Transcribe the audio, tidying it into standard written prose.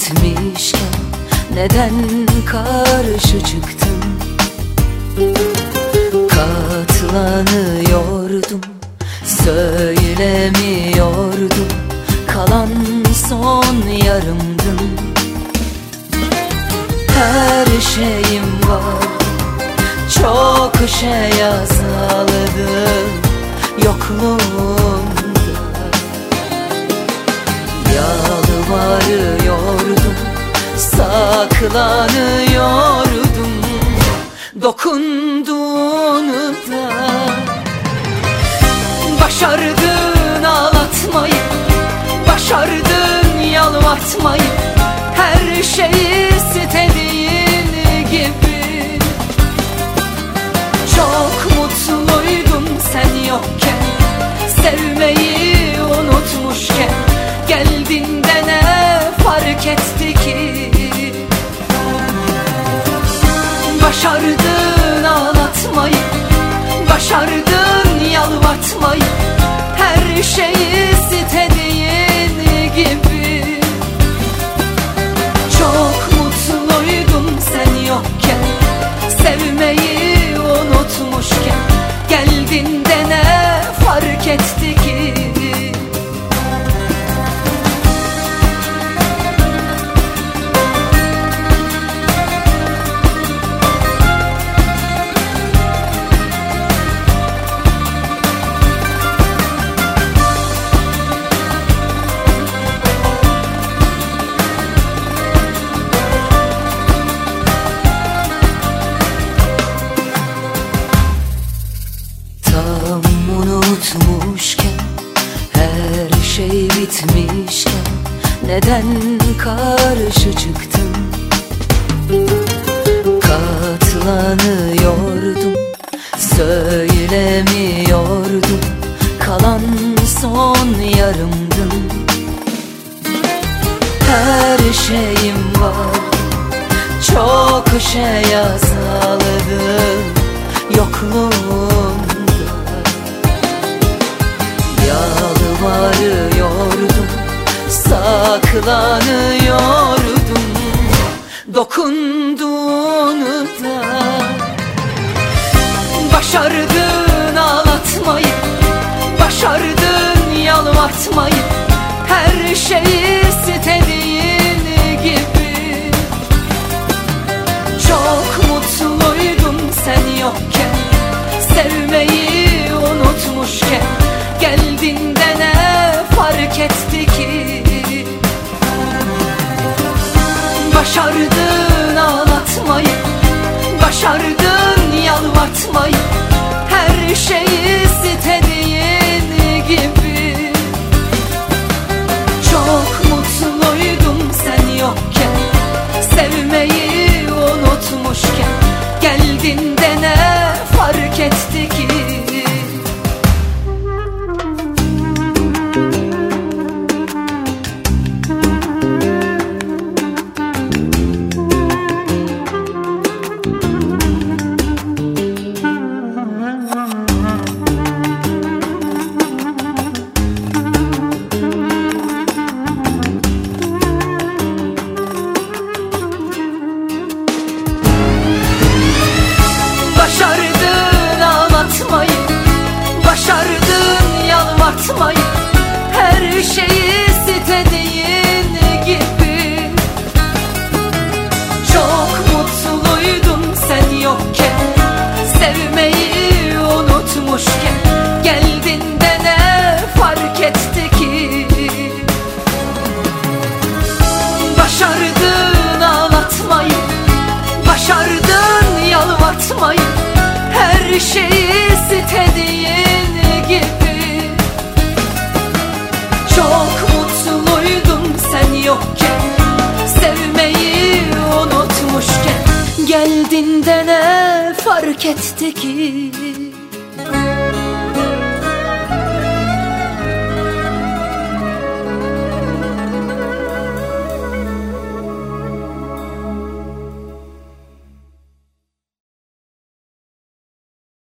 bitmişken neden karşı çıktın? Katlanıyordum, söylemiyordum, kalan son yarımdın. Her şeyim var, çok şey azaldı yokluğunda. Yalvarıyordum, saklanıyordum, dokunduğunu da. Başardın ağlatmayı, başardın yalvartmayı, her şeyi istediğin gibi. Çok mutluydum sen yokken, sevmeyi unutmuşken, geldin de ne fark etti ki? Başardın ağlatmayı, başardın yalvartmayı, her şeyi istediğin gibi. Çok mutluydum sen yokken, sevmeyi unutmuşken, geldin de ne fark etti ki? Unutmuşken, her şey bitmişken neden karşı çıktın? Katlanıyordum, söylemiyordum, kalan son yarımdın. Her şeyim var, çok şey azaldı yokluğunda. Yalvarıyordum, saklanıyordum, dokunduğunu da. Başardın ağlatmayı, başardın yalvartmayı, her şeyi istediğin gibi. Çok mutluydum sen yokken, sevmeyi unutmuşken, geldin de ne fark etti ki? Başardın ağlatmayı, başardın yalvartmayı, her şeyi istediğin gibi. Çok mutluydum sen yokken, sevmeyi unutmuşken, geldin de ne fark etti ki? Başardın ağlatmayı, başardın yalvartmayı, her şeyi istediğin gibi. Çok mutluydum sen yokken, sevmeyi unutmuşken, geldin de ne fark etti ki? Başardın ağlatmayı, başardın yalvartmayı, her şeyi istediğin gibi. Çok mutluydum sen yokken, sevmeyi unutmuşken, geldin de ne fark etti ki?